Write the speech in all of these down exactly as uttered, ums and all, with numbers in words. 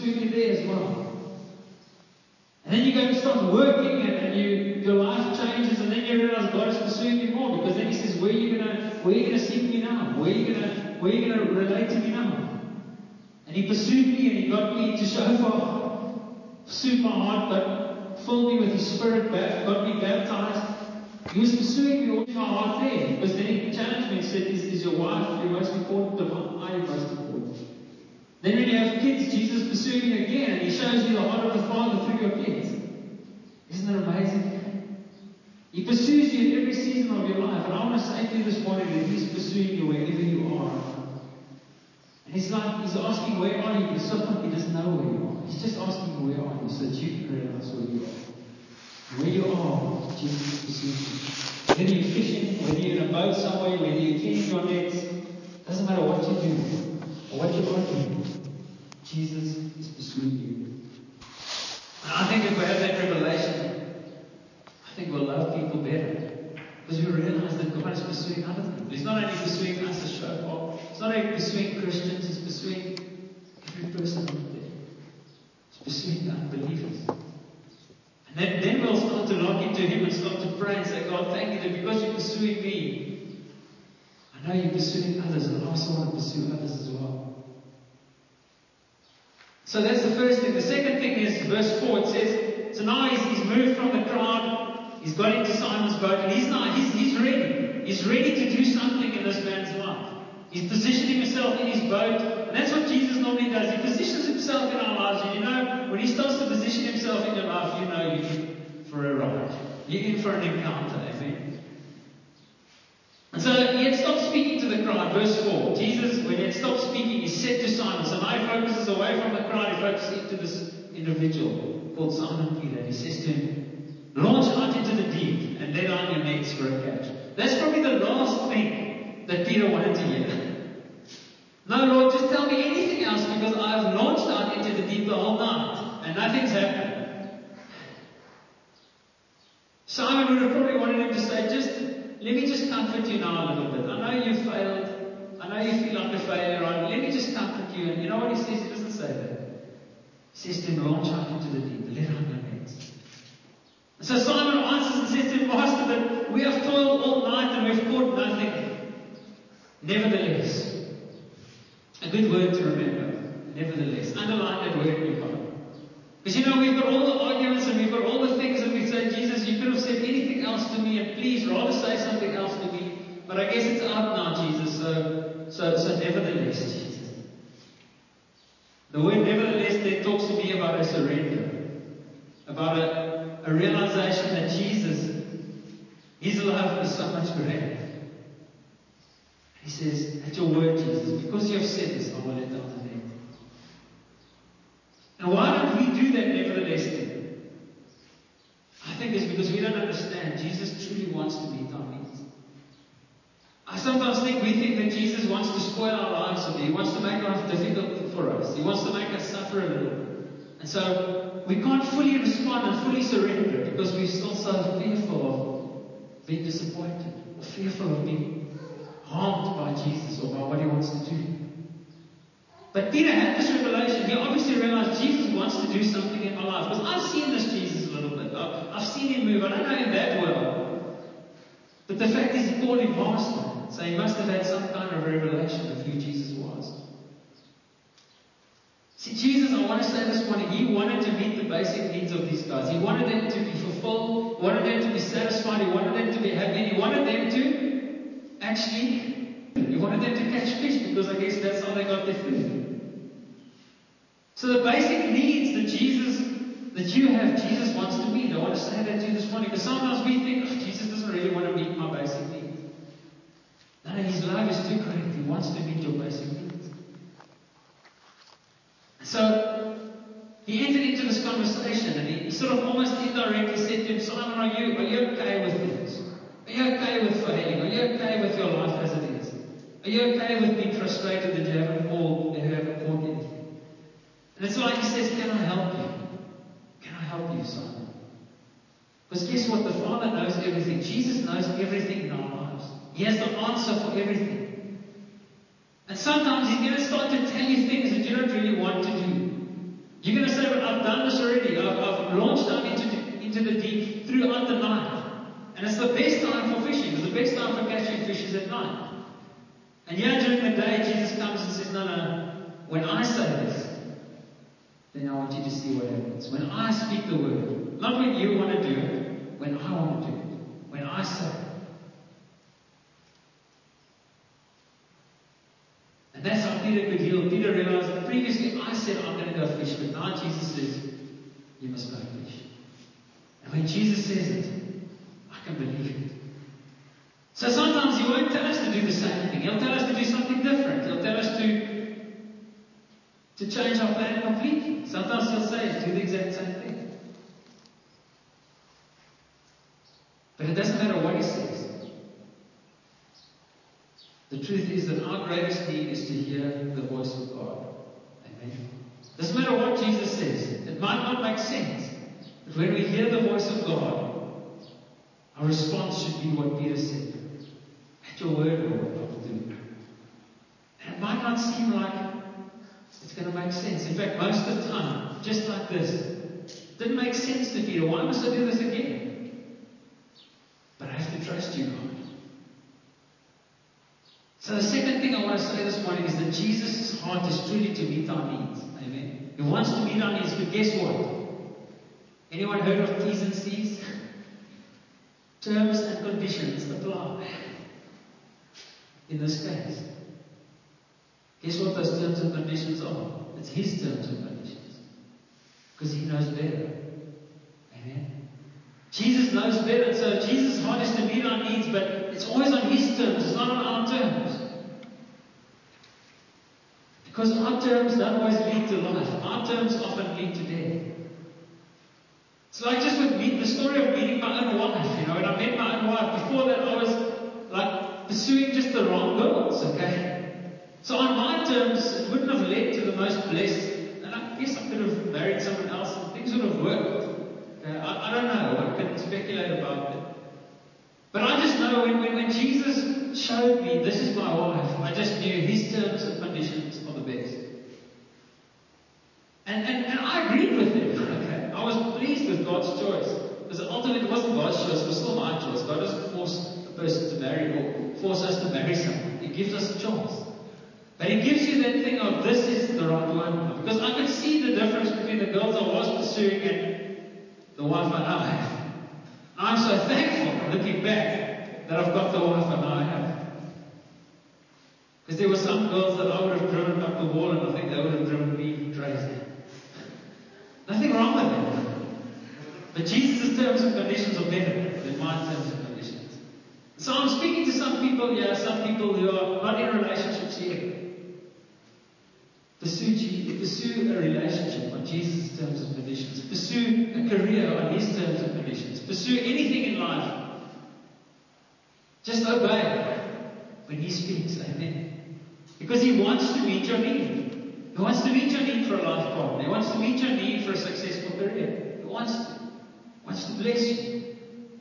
pursue you there as well. And then you go and start working, and, and you, your life changes, and then you realize God is pursuing you more, because then He says, where are you gonna, where are you gonna seek me now? Where are you gonna, where are you gonna relate to me now? And He pursued me, and He got me to Shofar, pursued my heart, but filled me with His Spirit, got me baptized. He was pursuing me all in my heart there, because then He challenged me and said, is, is your wife your most important, or are you most important? Then when you have kids, Jesus is pursuing you again, and He shows you the heart of the Father through your kids. Isn't that amazing? He pursues you in every season of your life. And I want to say to you this morning that He's pursuing you wherever you are. And He's like, He's asking, where are you? But sometimes He doesn't know where you are. He's just asking, where are you? So that you can realize where you are. Where you are, Jesus is pursuing you. Whether you're fishing, whether you're in a boat somewhere, whether you're cleaning your nets, doesn't matter what you do or what you are doing, Jesus is pursuing you. And I think if we have that revelation, I think we'll love people better. Because we realize that God is pursuing other people. He's not only pursuing us as Shofar, He's not only pursuing Christians, He's pursuing every person out there. He's pursuing the unbelievers. And then, then we'll start to lock into Him and start to pray and say, God, thank you that because you're pursuing me, I know you're pursuing others, and I also want to pursue others as well. So that's the first thing. The second thing is verse four. It says, so now he's, he's moved from the crowd. He's got into Simon's boat, and he's now he's, he's ready. He's ready to do something in this man's life. He's positioning himself in his boat, and that's what Jesus normally does. He positions himself in our lives, and you know, when He starts to position Himself in your life, you know you're in for a ride. You're in for an encounter. Amen. And so He had stopped speaking to the crowd. Verse four. Jesus, when He had stopped speaking, He said to Simon. So now He focuses away from the crowd. He focuses into this individual called Simon Peter. And He says to him, launch out into the deep and let down your nets for a catch. That's probably the last thing that Peter wanted to hear. No, Lord, just tell me anything else, because I've launched out into the deep the whole night and nothing's happened. Simon would have probably wanted him to say, just let me just comfort you now a little bit. I know you failed. I know you feel like a failure. Right? Let me just comfort you. And you know what he says? He doesn't say that. He says to him, launch out into the deep. Let down your nets. And so Simon answers and says to him, Master, but we have toiled all night and we've caught nothing. Nevertheless. A good word to remember. Nevertheless. Underline that word in your Bible. Because you know, we've got all the arguments and we've got all the things that we say, Jesus, you could have said anything else to me, and please rather say something else to me. But I guess it's out now, Jesus. So, so, so nevertheless, Jesus. The word nevertheless there talks to me about a surrender. About a, a realization that Jesus, His love is so much greater. He says, at your word, Jesus, because you have said this, I will let down the net. And why don't we do that nevertheless then? I think it's because we don't understand Jesus truly wants to meet our needs. I sometimes think we think that Jesus wants to spoil our lives a bit. He wants to make life difficult for us. He wants to make us suffer a little. And so we can't fully respond and fully surrender because we're still so fearful of being disappointed, or fearful of being harmed by Jesus or by what He wants to do. But Peter had this revelation. He obviously realized Jesus wants to do something in my life. Because I've seen this Jesus a little bit. I've, I've seen Him move. I don't know Him that well. But the fact is, He called him Master. So he must have had some kind of revelation of who Jesus was. See, Jesus, I want to say this morning, He wanted to meet the basic needs of these guys. He wanted them to be fulfilled. He wanted them to be satisfied. He wanted them to be happy. And He wanted them to actually... He wanted them to catch fish, because I guess that's how they got their food. So the basic needs that Jesus, that you have, Jesus wants to meet. I want to say that to you this morning, because sometimes we think, oh, Jesus doesn't really want to meet my basic needs. No, His love is too great. He wants to meet your basic needs. So He entered into this conversation, and he, he sort of almost indirectly said to him, Simon, are you, are you okay with things? Are you okay with failing? Are you okay with your life as it is? Are you okay with being frustrated that you haven't called, that you haven't called anything? And it's like He says, can I help you? Can I help you, Simon? Because guess what? The Father knows everything. Jesus knows everything in our lives. He has the answer for everything. And sometimes He's going to start to tell you things that you don't really want to do. You're going to say, but I've done this already. I've, I've launched out into the, into the deep throughout the night. And it's the best time for fishing. It's the best time for catching fish is at night. And yeah, during the day, Jesus comes and says, no, no, when I say this, then I want you to see what happens. When I speak the word, not when you want to do it, when I want to do it. When I say it. And that's how Peter could heal. Peter realized that previously I said I'm going to go fish, but now Jesus says, you must go fish. And when Jesus says it, I can believe it. So sometimes He won't tell us to do the same thing. He'll tell us to do something different. He'll tell us to, to change our plan completely. Sometimes He'll say, do the exact same thing. But it doesn't matter what He says. The truth is that our greatest need is to hear the voice of God. Amen. Doesn't matter what Jesus says. It might not make sense. But when we hear the voice of God, our response should be what Peter said. At your word, Lord, I will do it. And it might not seem like it's going to make sense. In fact, most of the time, just like this, it didn't make sense to Peter. Why must I do this again? But I have to trust you, God. So the second thing I want to say this morning is that Jesus' heart is truly to meet our needs. Amen. He wants to meet our needs, but guess what? Anyone heard of T's and C's? Terms and conditions apply. In this case. Guess what those terms and conditions are? It's His terms and conditions. Because He knows better. Amen. Jesus knows better. So Jesus' heart is to meet our needs, but it's always on His terms. It's not on our terms. Because our terms don't always lead to life. Our terms often lead to death. It's like just with me, the story of meeting my own wife. You know, when I met my own wife, before that I was like pursuing just the wrong girls, okay? So on my terms, it wouldn't have led to the most blessed. And I guess I could have married someone else and things would have worked. Okay? I, I don't know. One can speculate about it. But I just know when, when, when Jesus showed me, this is my wife, I just knew His terms and conditions are the best. And, and, and I agreed with Him. Okay? I was pleased with God's choice. Because ultimately it wasn't God's choice, it was still my choice. God doesn't force a person to marry or force us to marry someone. He gives us a choice. But He gives you that thing of, this is the right one. Because I could see the difference between the girls I was pursuing and the wife I now have. I'm so thankful, looking back, that I've got the wife I now have. Because there were some girls that I would have driven up the wall, and I think they would have driven me crazy. Nothing wrong with them. But Jesus' terms and conditions are better than my terms and conditions. So I'm speaking to some people here, some people who are not in relationships yet. Pursue, Jesus, pursue a relationship on Jesus' terms and conditions. Pursue a career on His terms and conditions. Pursue anything in life. Just obey when He speaks. Amen. Because He wants to meet your need. He wants to meet your need for a life partner. He wants to meet your need for a successful career. He wants to. He wants to bless you.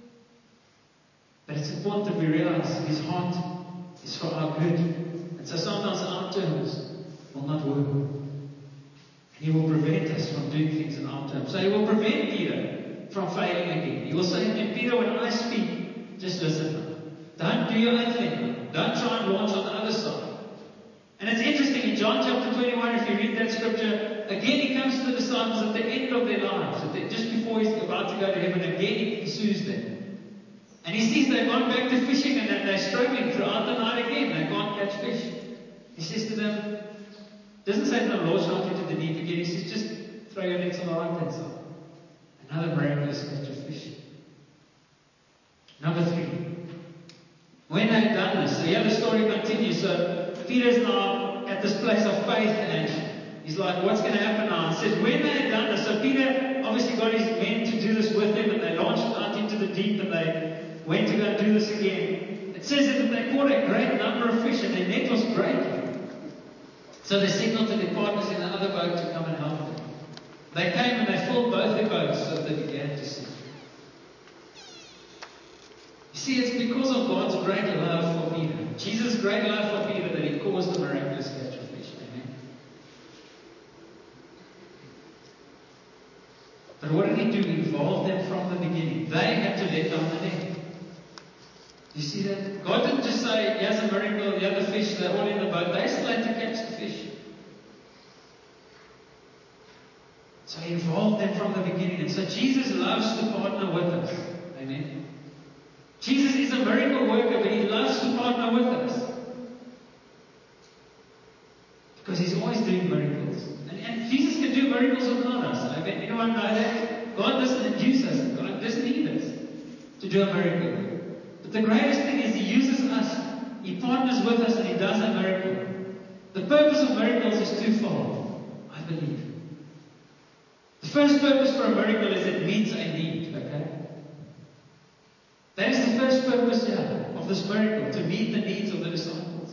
But it's important that we realize His heart is for our good. And so sometimes our terms will not work. And He will prevent us from doing things in our terms. So He will prevent Peter from failing again. He will say to Peter, when I speak, just listen. Don't do your own thing. Don't try and launch on the other side. And it's interesting, in John chapter twenty-one, if you read that scripture, again He comes to the disciples at the end of their lives. At the, just before He's about to go to heaven, again He pursues them. And He sees they've gone back to fishing and they're struggling throughout the night again. They can't catch fish. He says to them, doesn't say to them, launch out into the deep again. He says, just throw your nets on the right hand side. Another miraculous catch of fish. Number three. When they had done this, so here the story continues. So Peter's now at this place of faith and he's like, what's going to happen now? He says, when they had done this, so Peter obviously got his men to do this with him and they launched out into the deep and they went to go and do this again. It says that they caught a great number of fish and their net was breaking. So they signaled to their partners in the other boat to come and help them. They came and they filled both their boats so they began to sink. You see, it's because of God's great love for Peter, Jesus' great love for Peter, that He caused the miraculous catch of fish. Amen. But what did he do? He involved them from the beginning. They had to let down the net. You see that? God didn't just say, here's a miracle, the other fish, they're all in the boat. They still had to catch the fish. So he involved them from the beginning. And so Jesus loves to partner with us. Amen. Jesus is a miracle worker, but he loves to partner with us. Because he's always doing miracles. And, and Jesus can do miracles without us. Amen. Anyone know that? God doesn't use us. God doesn't need us to do a miracle. But the greatest thing is he uses us. He partners with us and he does a miracle. The purpose of miracles is twofold, I believe. The first purpose for a miracle is it meets a need, okay? That is the first purpose here of this miracle, to meet the needs of the disciples.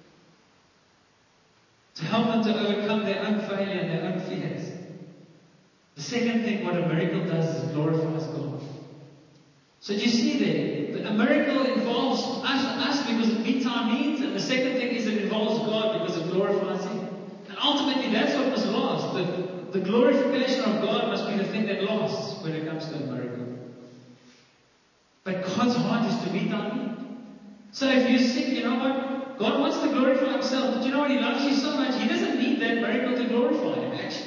To help them to overcome their own failure and their own fears. The second thing what a miracle does is it glorifies God. So do you see there, that a miracle involves us, us because it meets our needs, and the second thing is it involves God because it glorifies Him. And ultimately that's what must last. The, the glorification of God must be the thing that lasts when it comes to a miracle. But God's heart is to meet our need. So if you're sick, you know what? God wants to glorify Himself. But you know what? He loves you so much, He doesn't need that miracle to glorify Him, actually.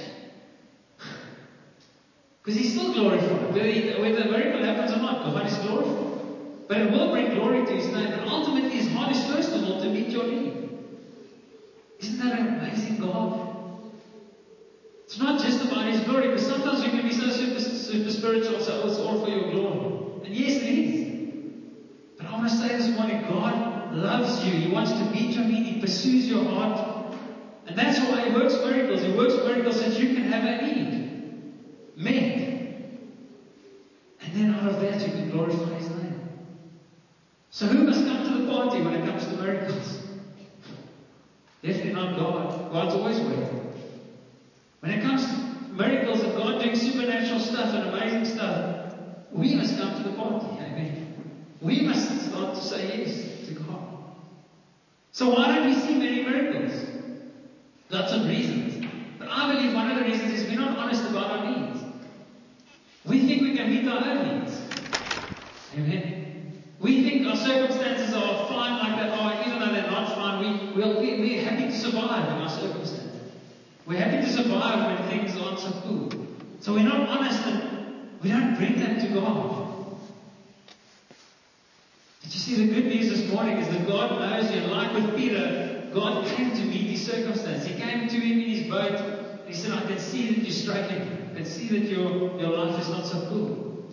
Because He's still glorified. Whether, he, whether the miracle happens or not, God is glorified. But it will bring glory to His name. But ultimately, His heart is first of all to meet your need. Isn't that an amazing God? It's not just about His glory, because sometimes we can be so super, super spiritual, so it's all for your glory. And yes, it is. But I want to say this morning, God loves you. He wants to meet your need. He pursues your heart. And that's why He works miracles. He works miracles so that you can have a need met. And then out of that you can glorify His name. So who must come to the party when it comes to miracles? Definitely not God. God's always waiting. When it comes to miracles and God doing supernatural stuff and amazing stuff, we must come to the party. Amen. We must start to say yes to God. So why don't we see many miracles? Lots of reasons. But I believe one of the reasons is we're not honest about our needs. We think we can meet our own needs. Amen. We think our circumstances are fine like they are, even though they're not fine. We, we'll, we, we're happy to survive in our circumstances. We're happy to survive when things aren't so cool. So we're not honest and we don't bring that to God. Did you see the good news this morning is that God knows you. And like with Peter, God came to meet his circumstance. He came to him in his boat and He said, I can see that you're struggling. I can see that your, your life is not so cool.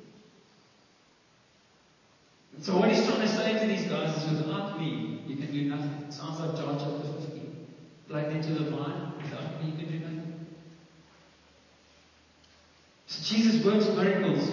And so what He's trying to say to these guys is, without me, you can do nothing. It sounds like John chapter fifteen. Plugged into the vine. Without me, you can do nothing. So Jesus works miracles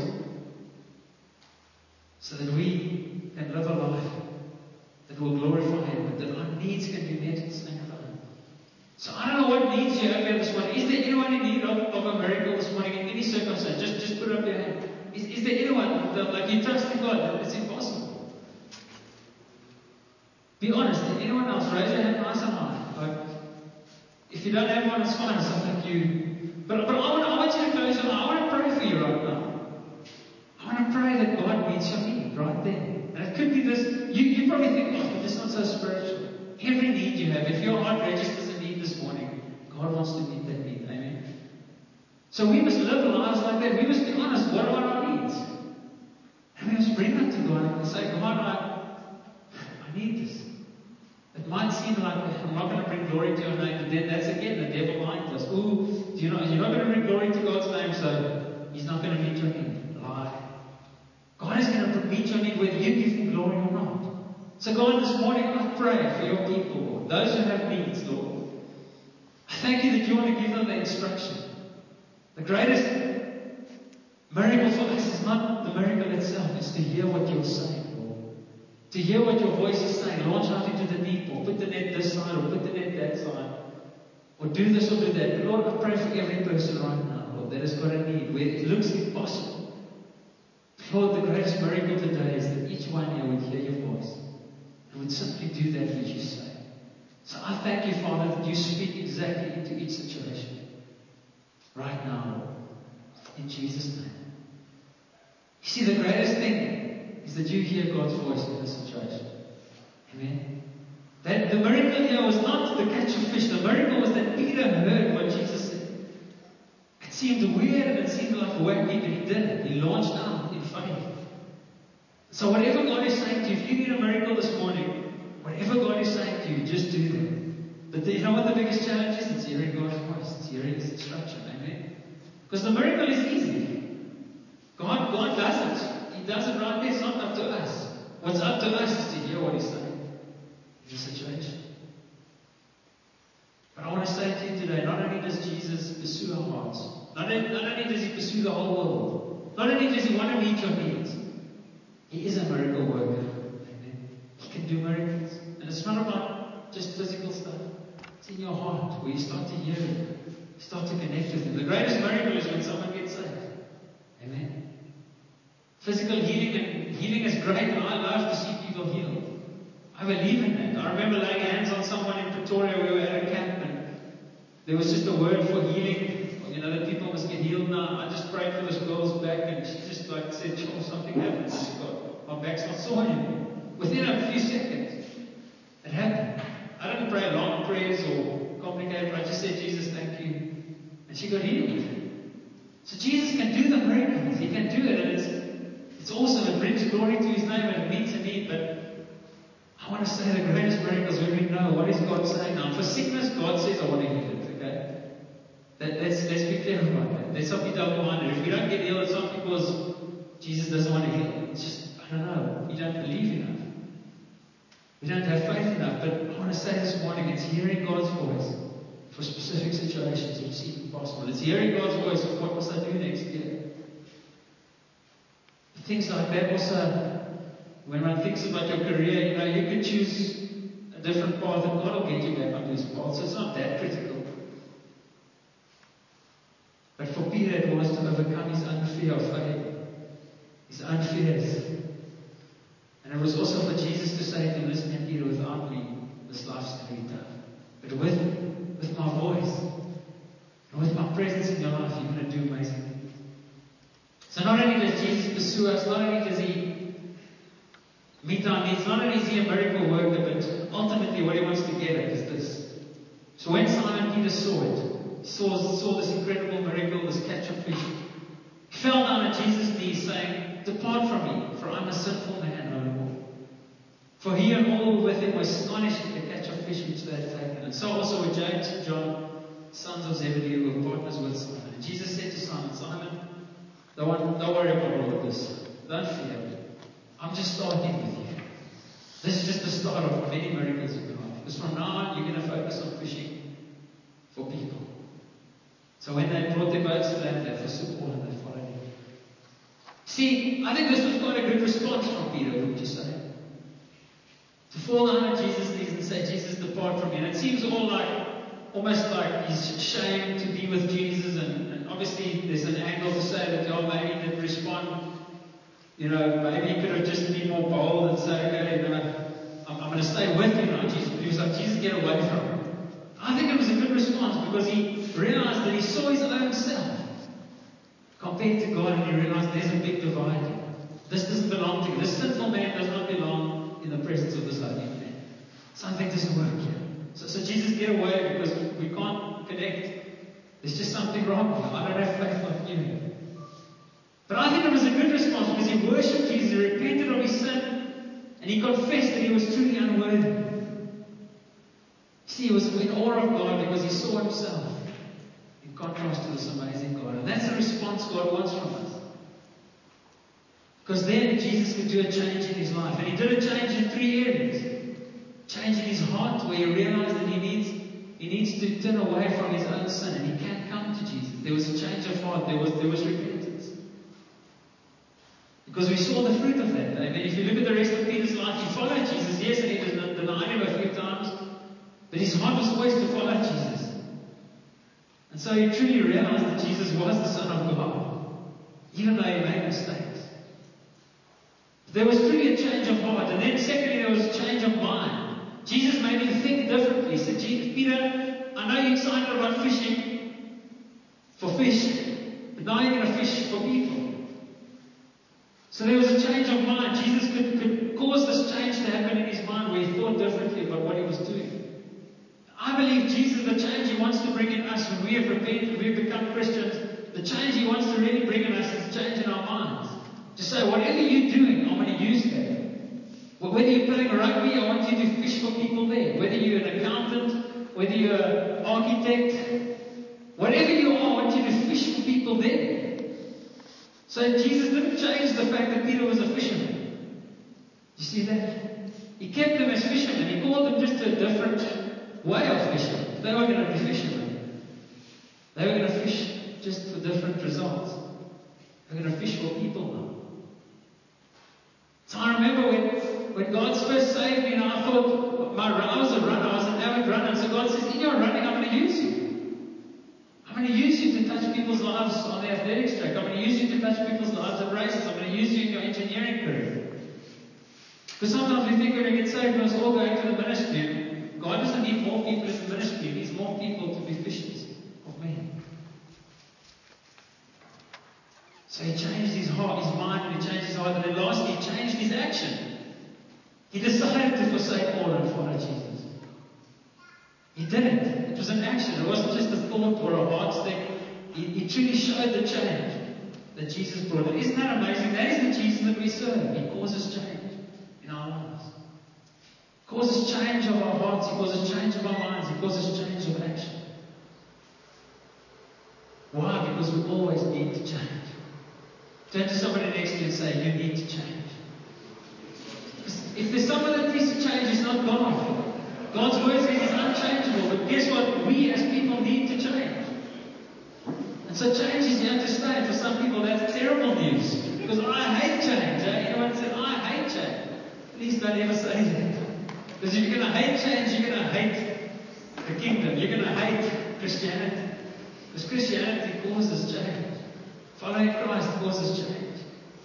so that we can live a life that will glorify Him, and that our needs can be met at the same time. So I don't know what needs you over here this morning. Is there anyone in need of, of a miracle this morning in any circumstance? Just, just put up your hand. Is, is there anyone that, like, you trust in God that it's impossible? Be honest. Is anyone else? Raise your hand nice and high. Like, if you don't have one, it's fine. It's something you. But, but I, want, I want you to close your eyes. I want to pray for you right now. I want to pray that God meets your need right there. And it could be this. You, you probably think, oh, but this is not so spiritual. Every need you have, if your heart registers a need this morning, God wants to meet that need. Amen. So we must live lives like that. We must be honest. What are our needs? And we must bring them to God and say, God, I, I need this. It might seem like I'm not going to bring glory to your name, but then that's again the devil lying to us. Ooh, do you know, you're not going to bring glory to God's name, so He's not going to meet your need. Lie. God is going to meet your need whether you give Him glory or not. So God, this morning I pray for your people, Lord, those who have needs, Lord. I thank you that you want to give them the instruction. The greatest miracle for us is not the miracle itself, it's to hear what you're saying, Lord. To hear what your voice is saying. Launch out into the deep, or put the net this side, or put the net that side. Or do this or do that. But Lord, I pray for every person right now, Lord, that has got a need where it looks impossible. Lord, the greatest miracle today is that each one here would hear your voice and would simply do that which you say. So I thank you, Father, that you speak exactly into each situation right now, Lord. in Jesus' name. You see, the greatest thing is that you hear God's voice in this situation. Amen. That the miracle here was not the catch of fish. The miracle was that Peter heard what Jesus said. It seemed weird and it seemed like wacky, but he did it. He launched out in faith. So whatever God is saying to you, if you need a miracle this morning, whatever God is saying to you, just do that. But you know what the biggest challenge is? It's hearing God's voice. It's hearing His instruction. Amen. Because the miracle is easy. God, God does it. He does it right there. It's not up to us. What's up to us is to hear what He's saying in the situation. But I want to say to you today, not only does Jesus pursue our hearts, not only, not only does He pursue the whole world, not only does He want to meet your needs, He is a miracle worker. Amen. He can do miracles. And it's not about just physical stuff. It's in your heart where you start to hear Him. You start to connect with Him. The greatest miracle is when someone gets saved. Amen. Physical healing and healing is great, and I love to see people healed. I believe in that. I remember laying hands on someone in Pretoria. We were at a camp, and there was just a word for healing. You know, that people must get healed now. I just prayed for this girl's back, and she just like said, "Oh, something happened. She got, my back's not sore anymore." Within a few seconds, it happened. I didn't pray long prayers or complicated. I just said, "Jesus, thank you," and she got healed. So Jesus can do the miracles. He can do it, and it's it's awesome. It brings glory to His name, and it meets a need. But I want to say the greatest miracles when we know what is God saying now. For sickness, God says, "I want to heal it." Okay. That, let's, let's be clear about that. There's some people double-minded. If we don't get healed, it's not because Jesus doesn't want to heal. It's just, I don't know, we don't believe enough. We don't have faith enough. But I want to say this morning, it's hearing God's voice for specific situations which seem impossible. It's hearing God's voice for what must I do next year. Things like that also, when one thinks about your career, you know, you could choose a different path and God will get you back onto His path. So it's not that critical. But for Peter, it was to overcome his own fear of failure, his own fears. And it was also for Jesus to say to him, "Listen, Peter, without me, this life's going to be tough. But with, with my voice, and with my presence in your life, you're going to do amazing things." So not only does Jesus pursue us, not only does He meet our needs, not only is He a miracle worker, but ultimately what He wants to get at is this. So when Simon Peter saw it, Saw, saw this incredible miracle, this catch of fish, he fell down at Jesus' knees saying, "Depart from me, for I'm a sinful man, O Lord." For he and all with him were astonished at the catch of fish which they had taken. And so also were James and John, sons of Zebedee, who were partners with Simon. And Jesus said to Simon, "Simon, don't, don't worry about all of this. Don't fear. I'm just starting with you. This is just the start of many miracles in your life. Because from now on, you're going to focus on fishing for people." So when they brought their boats to land, they forsook all and they followed Him. See, I think this was quite a good response from Peter, wouldn't you say? To fall down at Jesus' knees and say, "Jesus, depart from me." And it seems all like, almost like he's ashamed to be with Jesus. And, and obviously there's an angle to say that, oh, maybe he didn't respond. You know, maybe he could have just been more bold and say, "Okay, you know, I'm, I'm going to stay with you now, Jesus." But he was like, "Jesus, get away from me." I think it was a good response because he realized that he saw his own self compared to God, and he realized there's a big divide here. This doesn't belong to you. This sinful man does not belong in the presence of this holy man. Something doesn't work here. So, so Jesus, get away because we can't connect. There's just something wrong here. I don't have faith like you. But I think it was a good response because he worshipped Jesus, he repented of his sin, and he confessed that he was truly unworthy. See, he was in awe of God because he saw himself in contrast to this amazing God. And that's the response God wants from us. Because then Jesus could do a change in his life. And he did a change in three areas. Change in his heart, where he realized that he needs, he needs to turn away from his own sin and he can't come to Jesus. There was a change of heart. There was, there was repentance. Because we saw the fruit of that. Amen. If you look at the rest of Peter's life, he followed Jesus. Yes, and he denied him a few times. But his heart was always to follow Jesus. And so he truly realized that Jesus was the Son of God, even though he made mistakes. There was truly a change of heart. And then secondly, there was a change of mind. Jesus made him think differently. He said, "Peter, I know you're excited about fishing for fish, but now you're going to fish for people. So there was a change of mind. Jesus could, could cause this change to happen in his mind where he thought differently about what he was doing. I believe Jesus, the change he wants to bring in us when we have repented, we have become Christians, the change he wants to really bring in us is a change in our minds. To say, whatever you're doing, I'm going to use that. Whether you're playing rugby, I want you to fish for people there. Whether you're an accountant, whether you're an architect, whatever you are, I want you to fish for people there. So Jesus didn't change the fact that Peter was a fisherman. You see that? He kept them as fishermen. He called them just a different way of fishing. They were going to be fishermen. They were going to fish just for different results. They were going to fish for people now. So I remember when, when God first saved me, and I thought, my, I was a runner, I was an avid runner. And so God says, in your running, I'm going to use you. I'm going to use you to touch people's lives on the athletics track. I'm going to use you to touch people's lives at races. I'm going to use you in your engineering career. Because sometimes we think when we get saved, we must all go into the ministry. God doesn't need more people in the ministry. He needs more people to be fishers of men. So he changed his heart, his mind, and he changed his heart. And then lastly, he changed his action. He decided to forsake all and follow Jesus. He did it. It was an action. It wasn't just a thought or a heart stick. He, he truly showed the change that Jesus brought. And isn't that amazing? That is the Jesus that we serve. He causes change in our lives. He causes change of our hearts. He causes change of our minds. He causes change of action. Why? Because we always need to change. Turn to somebody next to you and say, you need to change. If there's someone that needs to change, it's not God. God's word says he's unchangeable. But guess what? We as people need to change. And so change is here to stay. For some people, that's terrible news. Because I hate change. Eh? Anyone said, I hate change? Please don't ever say that. Because if you're going to hate change, you're going to hate the kingdom. You're going to hate Christianity. Because Christianity causes change. Following Christ causes change.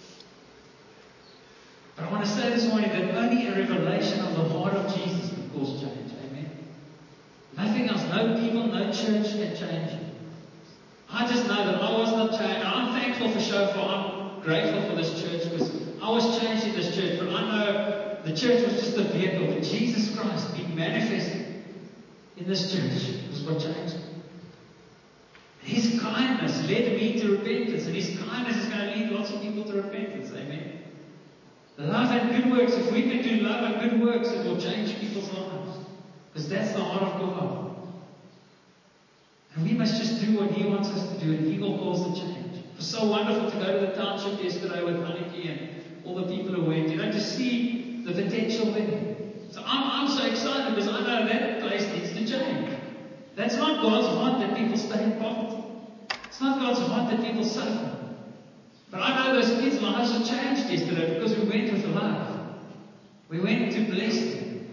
But I want to say this morning that only a revelation of the heart of Jesus can cause change. Amen. Nothing else. No people, no church can change you. I just know that I was not changed. I'm thankful for Shofar. I'm grateful for this church because I was changed in this church. But I know the church was just a vehicle. But Jesus Christ being manifested in this church was what changed me. His kindness led me to repentance, and His kindness is going to lead lots of people to repentance. Amen. Love and good works. If we can do love and good works, it will change people's lives. Because that's the heart of God. And we must just do what He wants us to do, and He will cause the change. It was so wonderful to go to the township yesterday with Aniki and all the people who went, you know, to see the potential there. So I'm, I'm so excited because I know that place needs to change. That's not God's heart that people stay in poverty. It's not God's heart that people suffer. But I know those kids' lives were changed yesterday because we went with love. We went to bless them.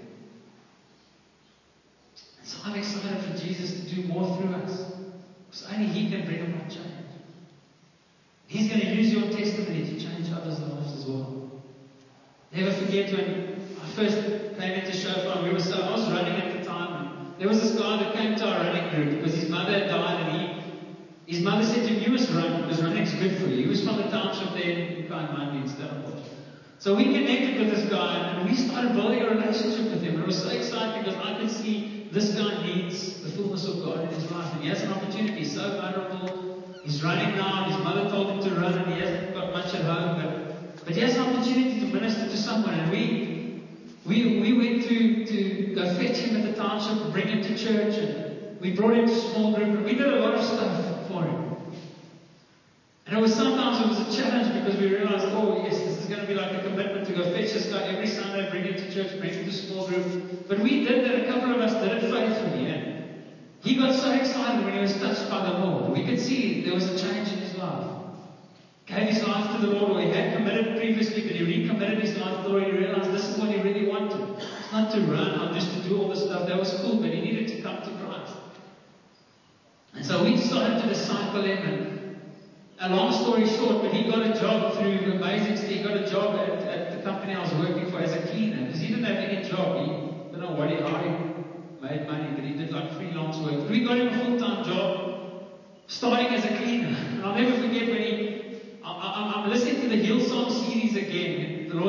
And so I'm excited for Jesus to do more through us. Because only He can bring about change. He's going to use your testimony to change others' lives as well. Never forget when I first came into Shofar, we were so, I was running at the time. And there was this guy that came to our running group because his mother had died, and he, his mother said to him, you must run because running's good for you. He was from the township there in Kaimandi in Stellenbosch. So we connected with this guy and we started building a relationship with him. And it was so exciting because I could see this guy needs the fullness of God in his life. And he has an opportunity. He's so vulnerable. He's running now. His mother told him to run and he hasn't got much at home. But, but he has an opportunity to minister to someone. And we we we went to, to go fetch him at the township, bring him to church. And we brought him to a small group. And we did a lot of stuff for him. And it was sometimes it was a challenge because we realized, oh yes, this is going to be like a commitment to go fetch this guy every Sunday, bring him to church, bring him to small group. But we did that, a couple of us did it faithfully. And he got so excited when he was touched by the Lord. We could see there was a change in his life. Gave his life to the Lord, or he had committed previously, but he recommitted his life to the Lord. He realized this is what he really wanted. It's not to run or just to do all this stuff. That was cool, but he needed to come to Christ. And so we started to disciple him. And a long story short, but he got a job through Amazing Steve. He got a job at, at the company I was working for as a cleaner because he didn't have any job. He don't know what he, how he made money, but he did like freelance work. We got him a full-time job starting as a cleaner. And I'll never forget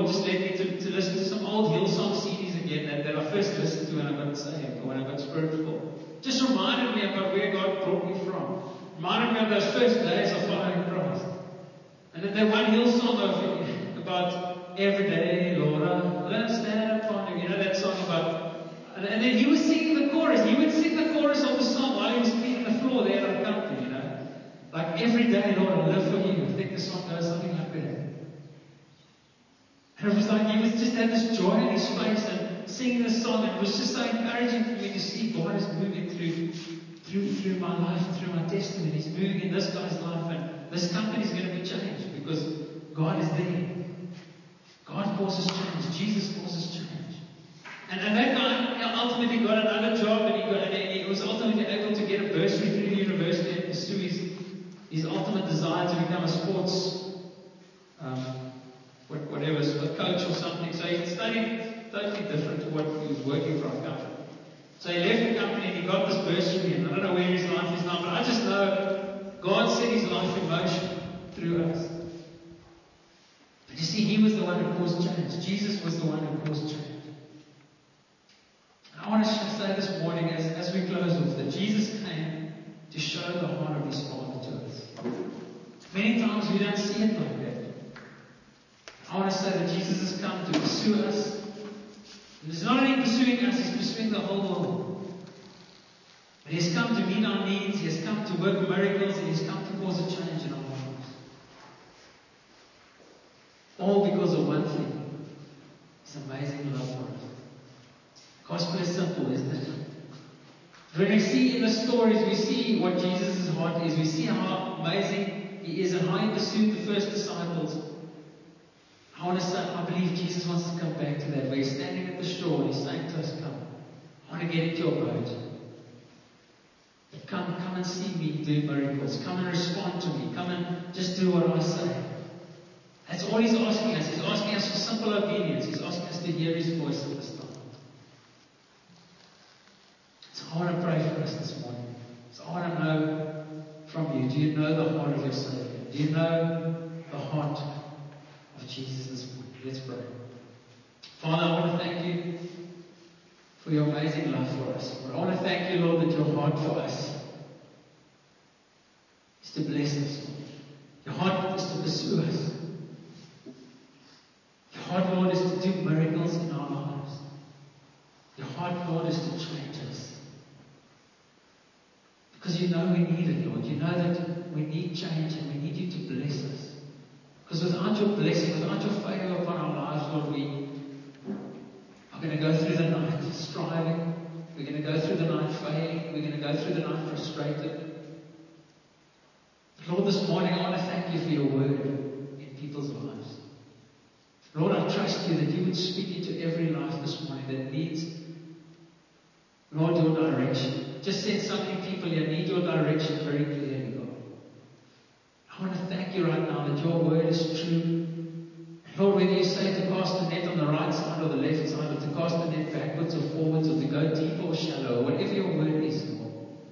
Lord just led me to, to listen to some old Hillsong C Ds again that, that I first listened to when I got saved, or when I got spiritual. Just reminded me about where God brought me from. Reminded me of those first days of following Christ. And then that one Hillsong of, about every day, Lord, I learn to stand upon you. You know that song about, and, and then he was singing the chorus. He would sing the chorus of the song while he was cleaning the floor there at our company, you know. Like, every day, Lord, I live for you. I think the song goes something like that. And it was like he was just had this joy in his face and singing the song, and it was just so encouraging for me to see God is moving through, through, through my life, through my testimony. He's moving in this guy's life, and this company is going to be changed because God is there. God causes change. Jesus causes change. And, and that guy ultimately got another job, and he got, and he was ultimately able to get a bursary through the university and pursue his, his ultimate desire to become a sports, um, whatever, a coach or something. So he studied totally different to what he was working for our company. So he left the company and he got this bursary, and I don't know where his life is now, but I just know God set his life in motion through us. But you see, he was the one who caused change. Jesus was the one who caused change. And I want to say this morning, as, as we close off, that Jesus came to show the heart of his Father to us. Many times we don't see it like that. I want to say that Jesus has come to pursue us. And he's not only pursuing us, he's pursuing the whole world. But he's come to meet our needs, he has come to work miracles, and he's come to cause a change in our lives. All because of one thing: his amazing love for us. The gospel is simple, isn't it? When we see in the stories, we see what Jesus' heart is. We see how amazing he is and how he pursued the first disciples. I want to say, I believe Jesus wants to come back to that, where he's standing at the shore and he's saying to us, come, I want to get into your boat. Come, come and see me do miracles. Come and respond to me. Come and just do what I say. That's all he's asking us. He's asking us for simple obedience. He's asking us to hear his voice at this time. So I want to pray for us this morning. So I want to know from you, do you know the heart of your Savior? Do you know the heart of Jesus this morning? Let's pray. Father, I want to thank you for your amazing love for us. I want to thank you, Lord, that your heart for us is to bless us, Lord. Your heart is to pursue us. Your heart, Lord, is to do miracles in our lives. Your heart, Lord, is to change us. Because you know we need it, Lord. You know that we need change and we need you to bless us. Because without your blessing, without your favor upon our lives, Lord, we are going to go through the night striving. We're going to go through the night failing. We're going to go through the night frustrated. But Lord, this morning I want to thank you for your word in people's lives. Lord, I trust you that you would speak into every life this morning that needs, Lord, your direction. Just send so many people here need your direction very clearly, God. I want to thank you right now that your word is true. Lord, whether you say to cast the net on the right side or the left side, or to cast the net backwards or forwards, or to go deep or shallow, whatever your word is, Lord,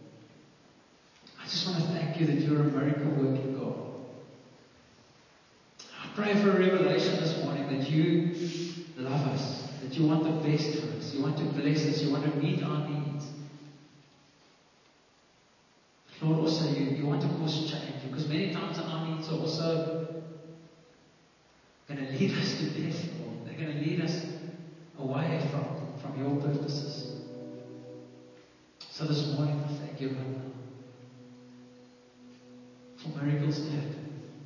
I just want to thank you that you're a miracle working God. I pray for a revelation this morning that you love us, that you want the best for us, you want to bless us, you want to meet our needs. Lord, also you, you want to cause change, because many times our needs are also going to lead us to death, Lord. They're going to lead us away from, from your purposes. So this morning, I thank you right now for miracles to happen.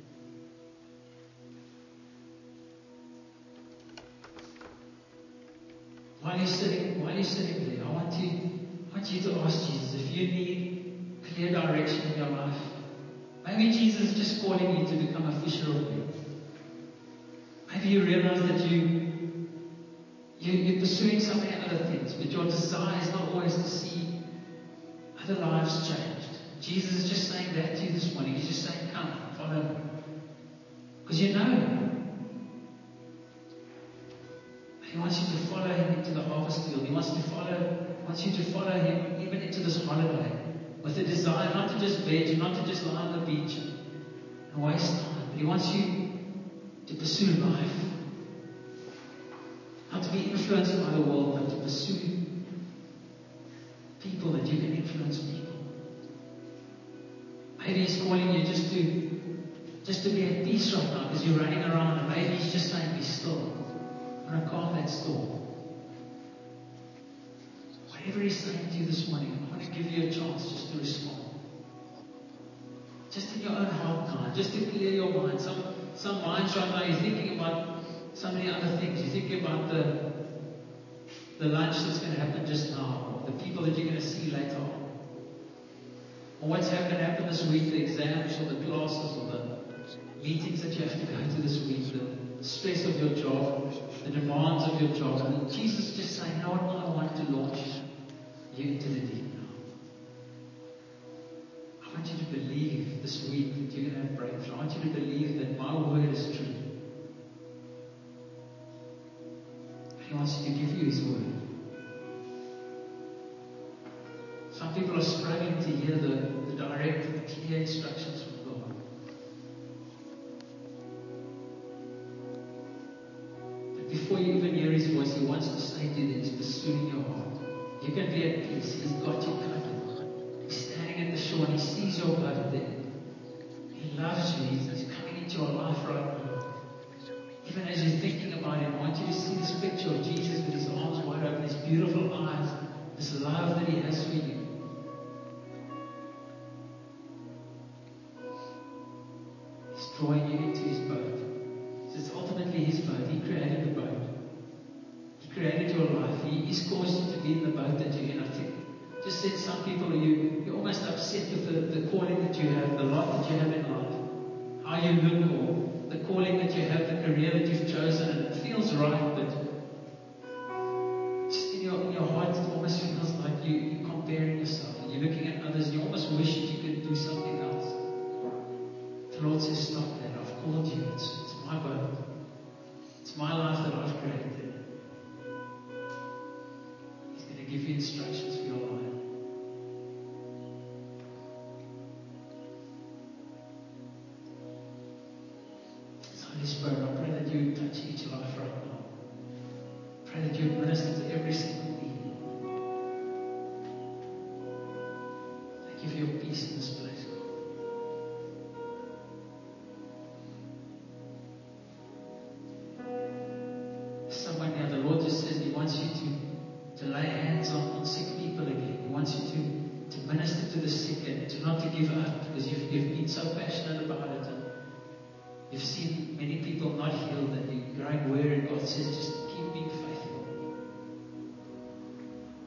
While you're sitting, while you're sitting there, I want you, I want you to ask Jesus if you need clear direction in your life. Maybe Jesus is just calling you to become a fisher of men. Maybe you realize that you, you, you're pursuing so many other things, but your desire is not always to see other lives changed. Jesus is just saying that to you this morning. He's just saying, come, follow me. Because you know him. He wants you to follow him into the harvest field. He wants to follow, wants you to follow him even into this holiday, with the desire not to just veg, not to just lie on the beach and, and waste time. But he wants you to pursue life. to be influenced by the world, but to pursue people that you can influence people. Maybe He's calling you just to just to be at peace right now because you're running around, and maybe He's just saying, be still. I'm going to calm that storm. Whatever He's saying to you this morning, I want to give you a chance just to respond. Just in your own heart now, just to clear your mind. Some some minds right now, you're thinking about so many other things. You're thinking about the the lunch that's going to happen just now, or the people that you're going to see later on, or what's going to happen this week, the exams or the classes or the meetings that you have to go to this week, the stress of your job, the demands of your job. And Jesus just saying, Lord, I want to launch you into the deep now. I want you to believe this week that you're going to have breakthrough. I want you to believe that my word is true. He wants you to give you His word. Some people are struggling to hear the, the direct, the clear instructions from God. But before you even hear His voice, He wants to say to you that He's pursuing your heart. You can be at peace. He's got you covered. He's standing at the shore and He sees your boat there. He loves you. He's, he's coming into your life right now. Even as you're thinking about Him, I want you to see this picture of Jesus with His arms wide open, His beautiful eyes, this love that He has for you. He's drawing you into His boat. So it's ultimately His boat. He created the boat. He created your life. He, he's caused you to be in the boat that you're in. I think just said some people, you, you're almost upset with the, the calling that you have, the lot that you have in life, how you look, or the calling that you have, the career that you've chosen, and it feels right, but just in your, in your heart it almost feels like you, you're comparing yourself, and you're looking at others, and you almost wish that you could do something else. The Lord says, stop that. I've called you. It's, it's my boat. It's my life that I've created. He's going to give you instructions for your life. Holy Spirit, I pray that you would touch each life right now. Pray that you would minister to every single need. Thank you for your peace in this place, God. Someone now, the Lord just says He wants you to, to lay hands on, on sick people again. He wants you to, to minister to the sick and to not to give up, because you've, you've been so passionate about it. And you've seen many people not healed, and you're growing weary. God says, just